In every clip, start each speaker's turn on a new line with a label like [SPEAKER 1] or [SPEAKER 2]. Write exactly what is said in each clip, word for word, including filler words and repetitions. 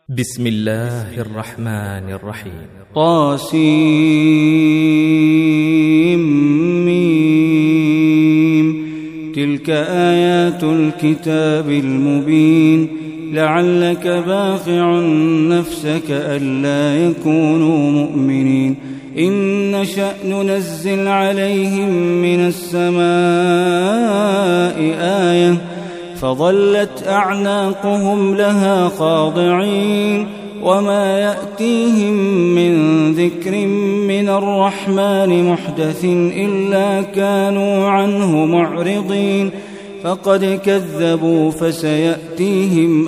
[SPEAKER 1] بسم الله الرحمن الرحيم.
[SPEAKER 2] طاسيم. تلك آيات الكتاب المبين. لعلك باخع نفسك ألا يكونوا مؤمنين. إن نشأ ننزل عليهم من السماء آية فظلت أعناقهم لها خاضعين وما يأتيهم من ذكر من الرحمن محدث إلا كانوا عنه معرضين. فقد كذبوا فسيأتيهم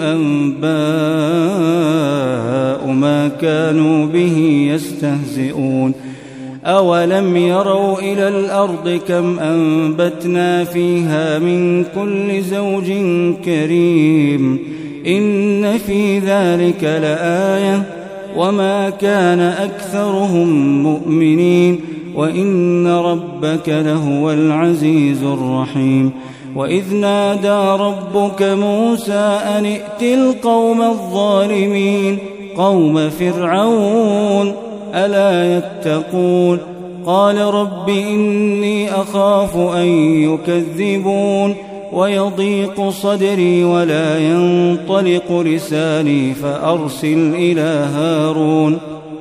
[SPEAKER 2] أنباء ما كانوا به يستهزئون. أولم يروا إلى الأرض كم أنبتنا فيها من كل زوج كريم إن في ذلك لآية وما كان أكثرهم مؤمنين وإن ربك لهو العزيز الرحيم. وإذ نادى ربك موسى أن ائت القوم الظالمين قوم فرعون ألا يتقون. قال رب إني أخاف أن يكذبون ويضيق صدري ولا ينطلق لساني فأرسل إلى هارون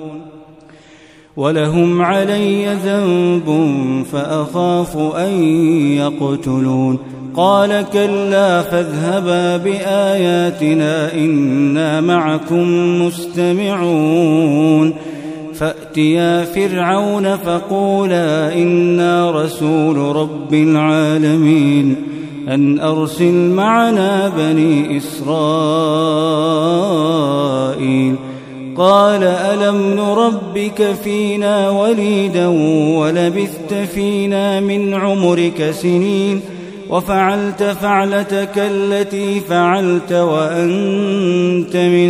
[SPEAKER 2] ولهم علي ذنب فأخاف أن يقتلون. قال كلا فاذهبا بآياتنا إنا معكم مستمعون. فأتيا فرعون فقولا إنا رسول رب العالمين أن أرسل معنا بني إسرائيل. قال ألم نربك فينا وليدا ولبثت فينا من عمرك سنين وفعلت فعلتك التي فعلت وأنت من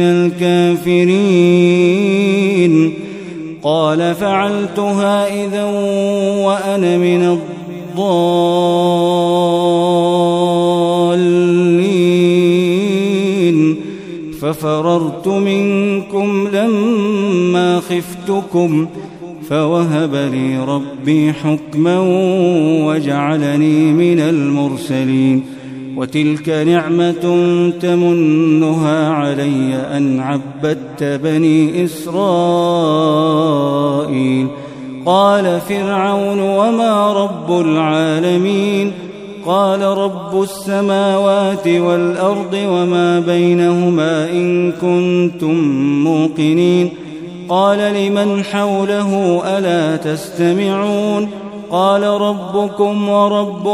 [SPEAKER 2] الكافرين. قال فعلتها إذا وأنا من الضالين ففررت منكم لما خفتكم فوهب لي ربي حكما وجعلني من المرسلين. وتلك نعمة تمنها علي أن عبدت بني إسرائيل. قال فرعون وما رب العالمين. قال رب السماوات والأرض وما بينهما إن كنتم موقنين. قال لمن حوله ألا تستمعون. قال ربكم ورب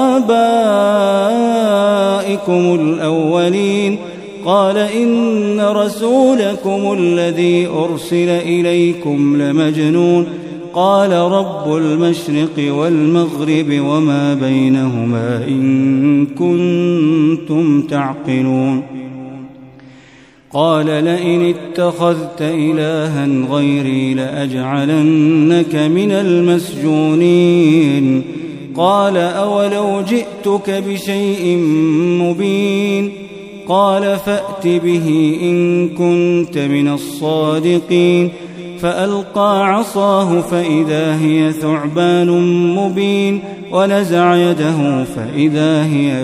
[SPEAKER 2] آبائكم الأولين. قال إن رسولكم الذي أرسل إليكم لمجنون. قال رب المشرق والمغرب وما بينهما إن كنتم تعقلون. قال لئن اتخذت إلها غيري لأجعلنك من المسجونين. قال أولو جئتك بشيء مبين. قال فأت به إن كنت من الصادقين. فألقى عصاه فإذا هي ثعبان مبين ونزع يده فإذا هي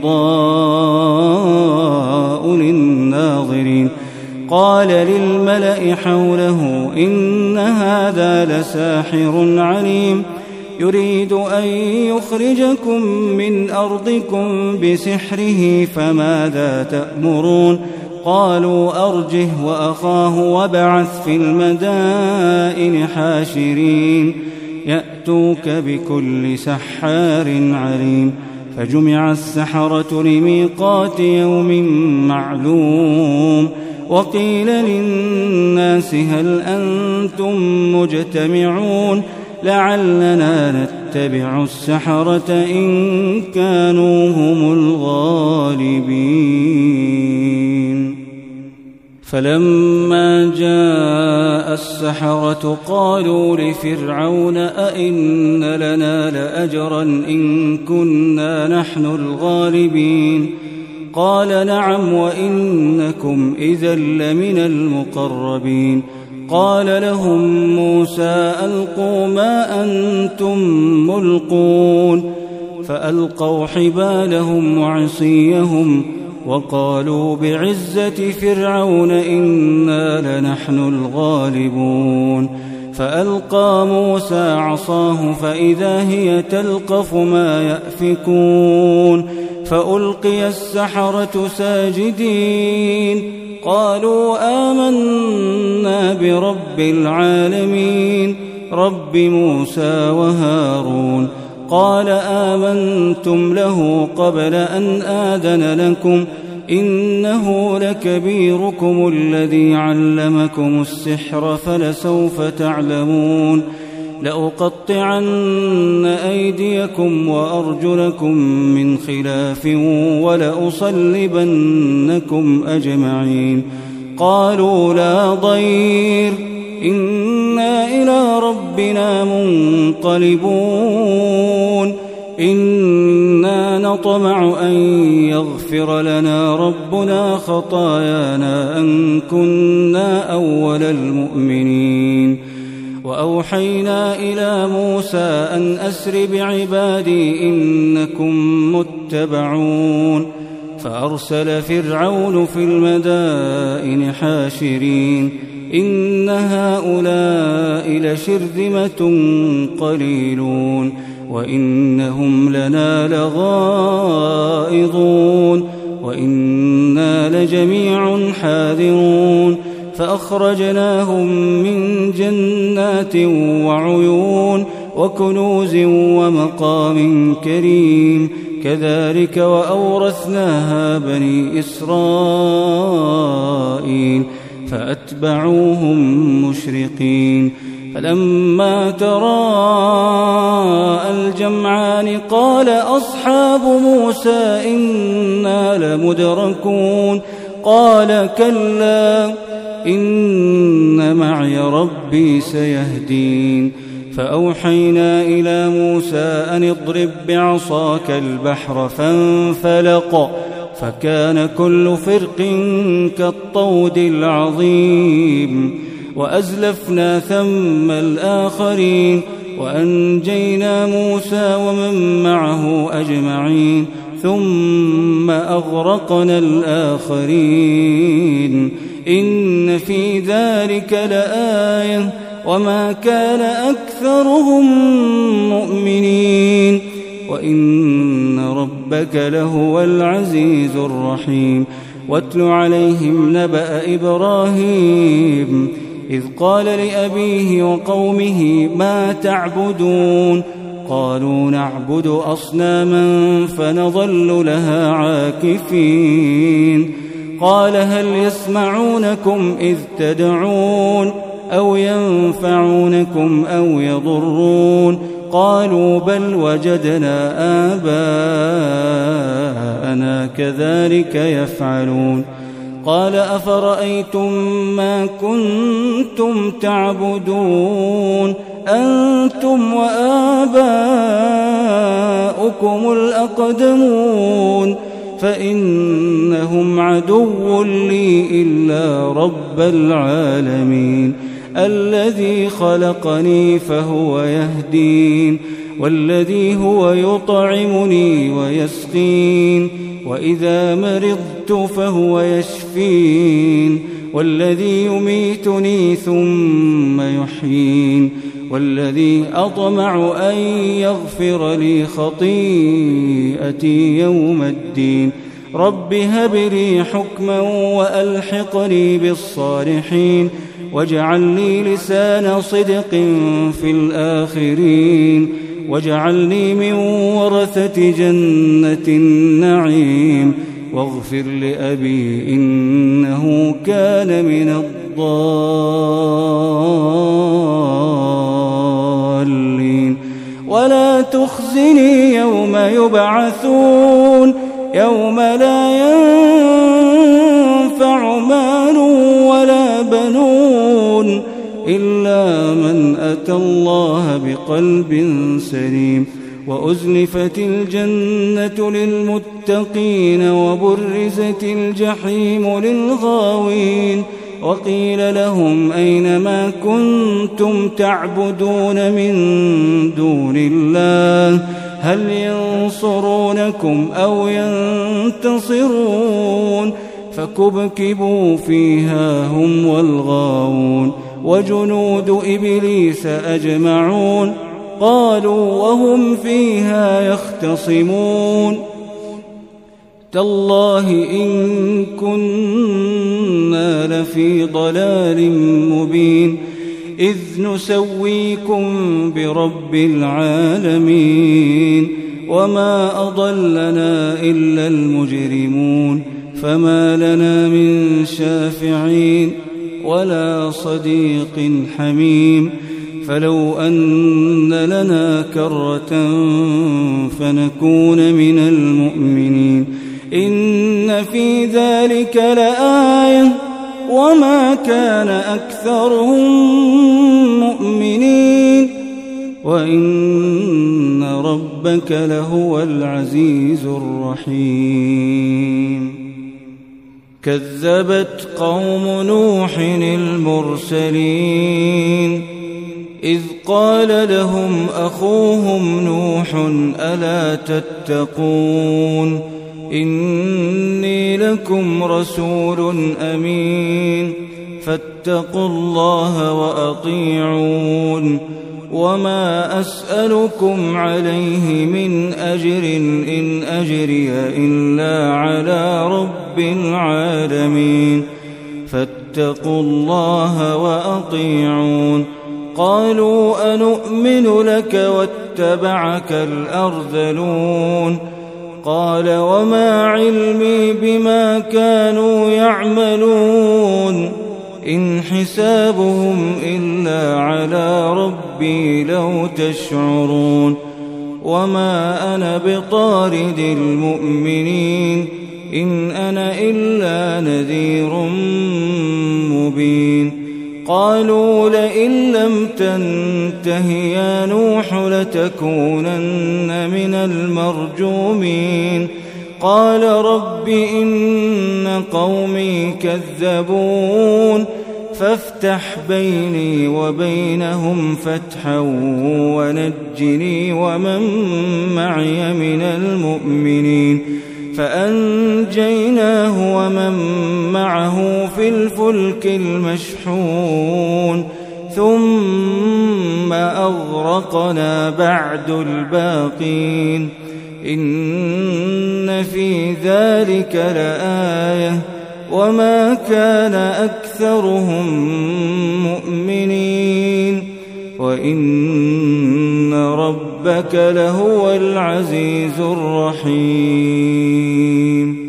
[SPEAKER 2] بيضاء للناظرين. قال للملأ حوله إن هذا لساحر عليم يريد أن يخرجكم من أرضكم بسحره فماذا تأمرون. قالوا أرجه وأخاه وابعث في المدائن حاشرين يأتوك بكل سحار عليم. فجمع السحرة لميقات يوم معلوم. وقيل للناس هل أنتم مجتمعون لعلنا نتبع السحرة إن كانوا هم الغالبين. فلما جاء السحرة قالوا لفرعون أئن لنا لأجرا إن كنا نحن الغالبين. قال نعم وإنكم إذا لمن المقربين قال لهم موسى ألقوا ما أنتم ملقون فألقوا حبالهم وعصيهم وقالوا بعزة فرعون إنا لنحن الغالبون فألقى موسى عصاه فإذا هي تلقف ما يأفكون فألقي السحرة ساجدين قالوا آمنا برب العالمين رب موسى وهارون قال آمنتم له قبل أن آذن لكم إنه لكبيركم الذي علمكم السحر فلسوف تعلمون لأقطعن أيديكم وأرجلكم من خلاف ولأصلبنكم أجمعين قالوا لا ضير إنا إلى ربنا منقلبون إنا نطمع أن يغفر لنا ربنا خطايانا أن كنا أول المؤمنين وأوحينا إلى موسى أن أسر بعبادي إنكم متبعون فأرسل فرعون في المدائن حاشرين إن هؤلاء لشرذمة قليلون وإنهم لنا لغائظون وإنا لجميع حاذرون فأخرجناهم من جنات وعيون وكنوز ومقام كريم كذلك وأورثناها بني إسرائيل فأتبعوهم مشرقين فلما تراءى الجمعان قال أصحاب موسى إنا لمدركون قال كلا إن معي ربي سيهدين فأوحينا إلى موسى أن اضرب بعصاك البحر فانفلق فكان كل فرق كالطود العظيم وأزلفنا ثم الآخرين وأنجينا موسى ومن معه أجمعين ثم أغرقنا الآخرين إن في ذلك لآية وما كان أكثرهم مؤمنين وإن ربك لهو العزيز الرحيم واتل عليهم نبأ إبراهيم إذ قال لأبيه وقومه ما تعبدون قالوا نعبد أصناما فنظل لها عاكفين قال هل يسمعونكم إذ تدعون أو ينفعونكم أو يضرون قالوا بل وجدنا آباءنا كذلك يفعلون قال أفرأيتم ما كنتم تعبدون أنتم وآباؤكم الأقدمون فإنهم عدو لي إلا رب العالمين الذي خلقني فهو يهدين والذي هو يطعمني ويسقين وإذا مرضت فهو يشفين والذي يميتني ثم يحيين والذي أطمع أن يغفر لي خطيئتي يوم الدين رب هب لي حكما وألحقني بالصالحين واجعل لي لسان صدق في الآخرين واجعلني من ورثة جنة النعيم واغفر لأبي إنه كان من الضالين ولا تخزني يوم يبعثون يوم لا ينفع مال ولا بنون إلا من أتى الله بقلب سليم وأزلفت الجنة للمتقين وبرزت الجحيم للغاوين وقيل لهم أين ما كنتم تعبدون من دون الله هل ينصرونكم أو ينتصرون فكبكبوا فيها هم والغاوون وجنود إبليس أجمعون قالوا وهم فيها يختصمون تالله إن كنا لفي ضلال مبين إذ نسويكم برب العالمين وما أضلنا إلا المجرمون فما لنا من شافعين ولا صديق حميم فلو أن لنا كرة فنكون من المؤمنين إن في ذلك لآية وما كان أكثرهم مؤمنين وإن ربك لهو العزيز الرحيم كذبت قوم نوح المرسلين إذ قال لهم أخوهم نوح ألا تتقون إني لكم رسول أمين فاتقوا الله وأطيعون وما أسألكم عليه من أجر إن أجري إلا على رب العالمين فاتقوا الله وأطيعون قالوا أنؤمن لك واتبعك الأرذلون قال وما علمي بما كانوا يعملون إن حسابهم إلا على ربي لو تشعرون وما أنا بطارد المؤمنين إن أنا إلا نذير مبين قالوا لئن لم تنته يا نوح لتكونن من المرجومين قال رب إن قومي كذبون فافتح بيني وبينهم فتحا ونجني ومن معي من المؤمنين فأنجيناه ومن معه في الفلك المشحون ثم أغرقنا بعد الباقين إن في ذلك لآية وما كان أكثرهم مؤمنين وإن ربك لهو العزيز الرحيم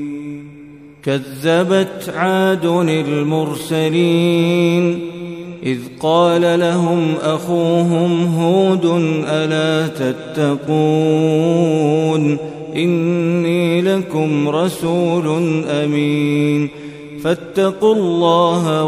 [SPEAKER 2] كذبت عاد المرسلين إذ قال لهم أخوهم هود ألا تتقون إني لكم رسول أمين فاتقوا الله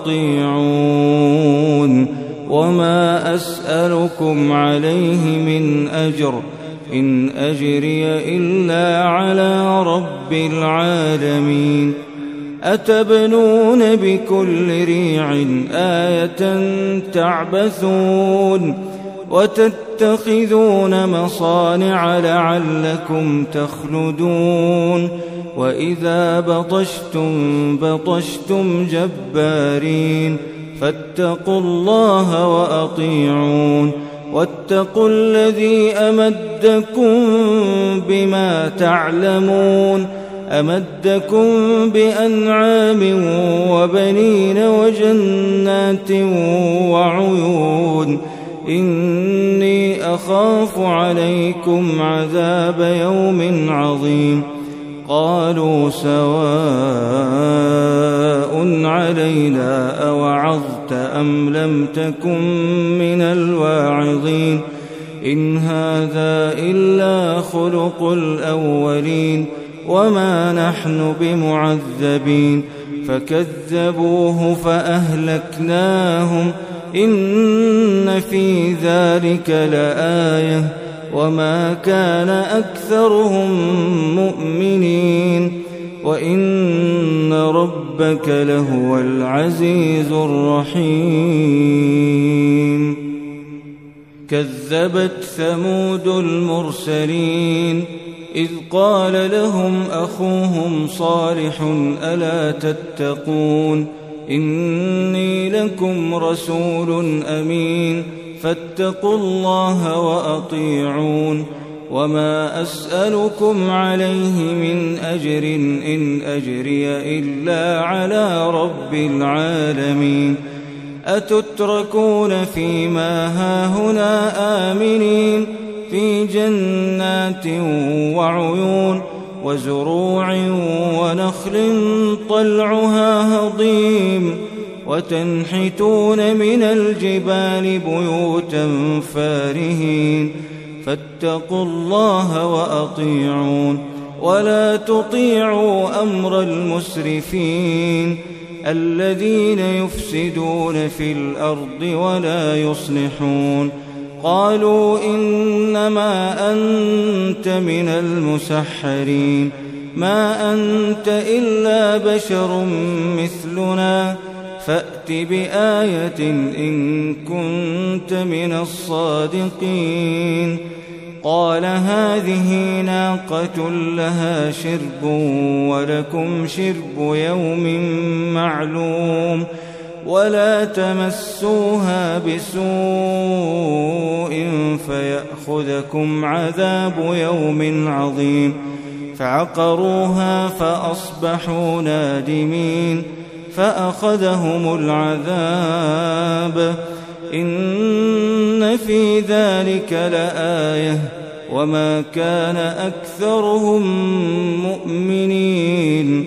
[SPEAKER 2] وأطيعون وما أسألكم عليه من أجر إن أجري إلا على رب العالمين أتبنون بكل ريع آية تعبثون وتتخذون مصانع لعلكم تخلدون وإذا بطشتم بطشتم جبارين فاتقوا الله وأطيعون واتقوا الذي أمدكم بما تعلمون أمدكم بأنعام وبنين وجنات وعيون إني أخاف عليكم عذاب يوم عظيم قالوا سواء علينا أوعظت أم لم تكن من الواعظين إن هذا إلا خلق الأولين وما نحن بمعذبين فكذبوه فأهلكناهم إن في ذلك لآية وما كان أكثرهم مؤمنين وإن ربك لهو العزيز الرحيم. كذبت ثمود المرسلين إذ قال لهم أخوهم صالح ألا تتقون إني لكم رسول أمين فاتقوا الله وأطيعون وما أسألكم عليه من أجر إن أجري إلا على رب العالمين. أتتركون فيما هاهنا آمنين في جنات وعيون وزروع ونخل طلعها هضيم وتنحتون من الجبال بيوتا فارهين فاتقوا الله وأطيعون ولا تطيعوا أمر المسرفين الذين يفسدون في الأرض ولا يصلحون. قالوا إنما أنت من المسحرين ما أنت إلا بشر مثلنا فأت بآية إن كنت من الصادقين. قال هذه ناقة لها شرب ولكم شرب يوم معلوم ولا تمسوها بسوء فيأخذكم عذاب يوم عظيم. فعقروها فأصبحوا نادمين فأخذهم العذاب إن في ذلك لآية وما كان أكثرهم مؤمنين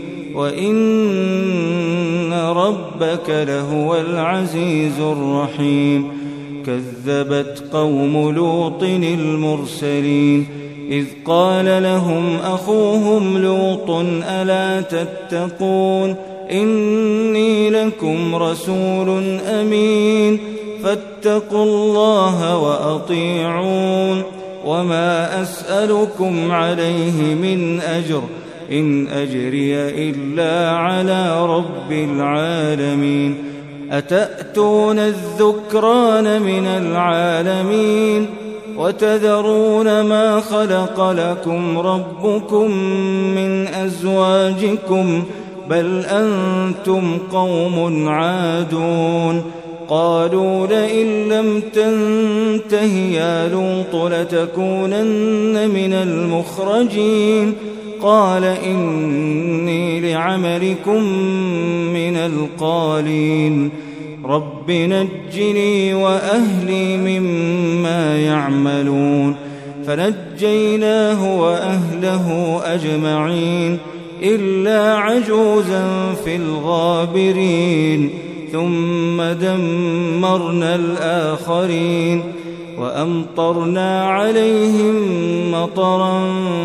[SPEAKER 2] وإن ربك لهو العزيز الرحيم. كذبت قوم لوط المرسلين إذ قال لهم أخوهم لوط ألا تتقون إني لكم رسول أمين فاتقوا الله وأطيعون وما أسألكم عليه من أجر إن أجري إلا على رب العالمين. أتأتون الذكران من العالمين وتذرون ما خلق لكم ربكم من أزواجكم بل أنتم قوم عادون. قالوا لئن لم تنته يا لوط لتكونن من المخرجين. قال إني لعملكم من القالين رب نجني وأهلي مما يعملون. فنجيناه وأهله أجمعين إلا عجوزا في الغابرين ثم دمرنا الآخرين وأمطرنا عليهم مطرا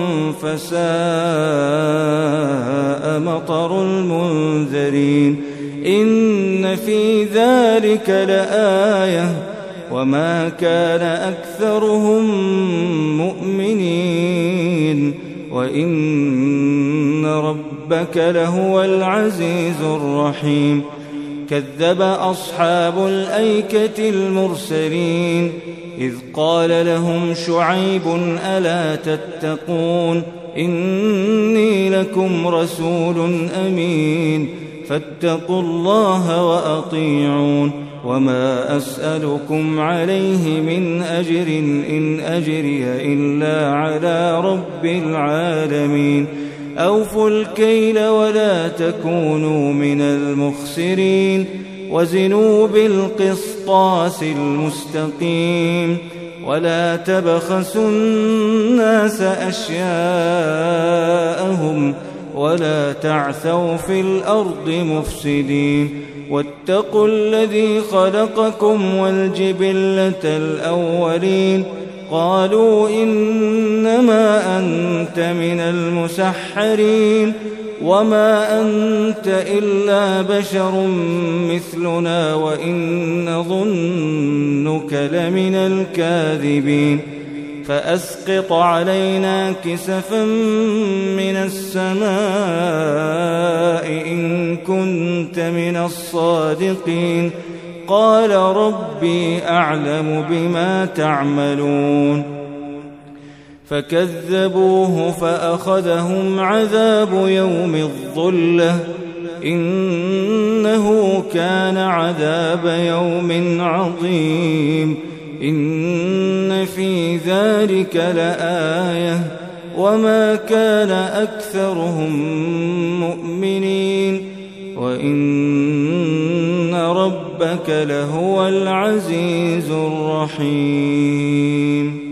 [SPEAKER 2] فساء مطر المنذرين. إن في ذلك لآية وما كان أكثرهم مؤمنين وإن ربك لهو العزيز الرحيم. كذب أصحاب الأيكة المرسلين إذ قال لهم شعيب ألا تتقون إني لكم رسول أمين فاتقوا الله وأطيعون وما أسألكم عليه من أجر إن أجري إلا على رب العالمين. أوفوا الكيل ولا تكونوا من المخسرين وزنوا بالقسطاس المستقيم ولا تبخسوا الناس أشياءهم ولا تعثوا في الأرض مفسدين. واتقوا الذي خلقكم والجبلة الأولين. قالوا إنما أنت من المسحرين وما أنت إلا بشر مثلنا وإن ظنك لمن الكاذبين. فأسقط علينا كسفا من السماء إن كنت من الصادقين قال ربي أعلم بما تعملون فكذبوه فأخذهم عذاب يوم الظلة إنه كان عذاب يوم عظيم إن في ذلك لآية وما كان أكثرهم مؤمنين وإن ربك لهو العزيز الرحيم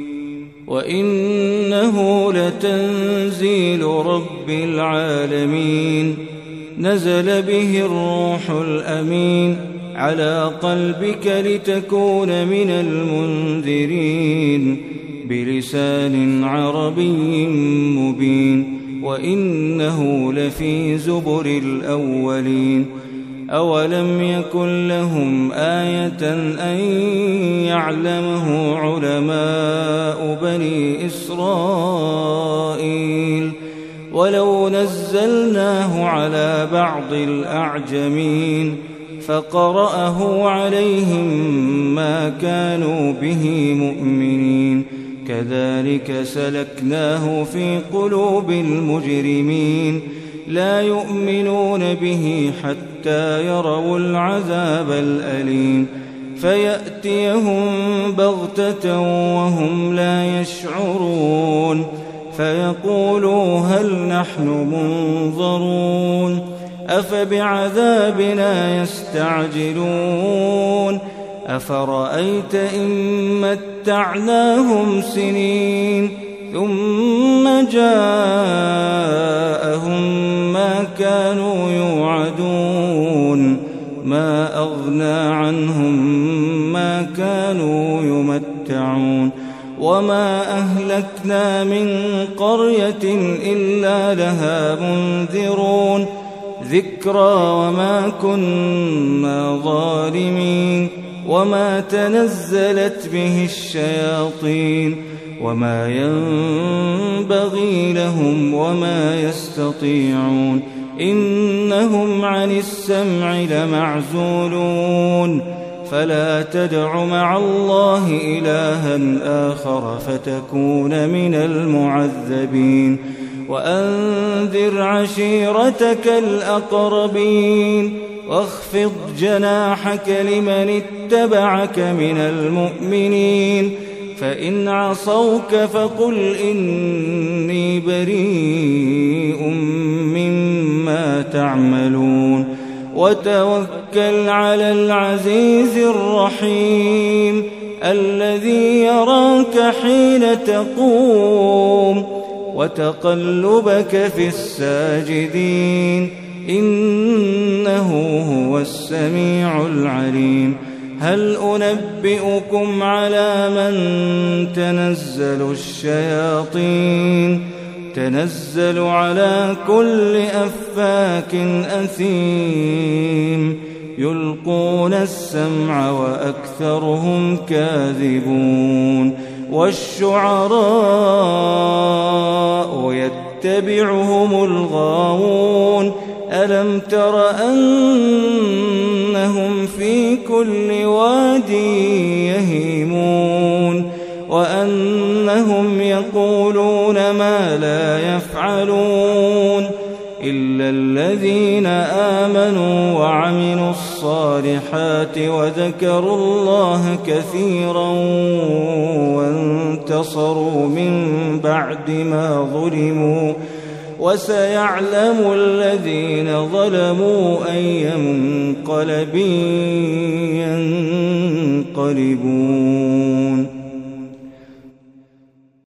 [SPEAKER 2] وإنه لتنزيل رب العالمين نزل به الروح الأمين على قلبك لتكون من المنذرين بلسان عربي مبين وإنه لفي زبر الأولين أولم يكن لهم آية أن يعلمه علماء بني إسرائيل ولو نزلناه على بعض الأعجمين فقرأه عليهم ما كانوا به مؤمنين كذلك سلكناه في قلوب المجرمين لا يؤمنون به حتى يروا العذاب الأليم فيأتيهم بغتة وهم لا يشعرون فيقولوا هل نحن منظرون أفبعذابنا يستعجلون أفرأيت إن متعناهم سنين ثم جاءهم ما كانوا يوعدون ما أغنى عنهم ما كانوا يمتعون وما أهلكنا من قرية إلا لها منذرون ذكرى وما كنا ظالمين وما تنزلت به الشياطين وما ينبغي لهم وما يستطيعون إنهم عن السمع لمعزولون فلا تدع مع الله إلها آخر فتكون من المعذبين وأنذر عشيرتك الأقربين واخفض جناحك لمن اتبعك من المؤمنين فإن عصوك فقل إني بريء مما تعملون وتوكل على العزيز الرحيم الذي يراك حين تقوم وتقلبك في الساجدين إنه هو السميع العليم هل أنبئكم على من تنزل الشياطين تنزل على كل أفاك أثيم يلقون السمع وأكثرهم كاذبون والشعراء يتبعهم الغاوون ألم تر أنهم في كل واد يهيمون وأنهم يقولون ما لا يفعلون إلا الذين آمنوا وعملوا الصالحات وذكروا الله كثيرا وانتصروا من بعد ما ظلموا وسيعلم الذين ظلموا أي منقلب ينقلبون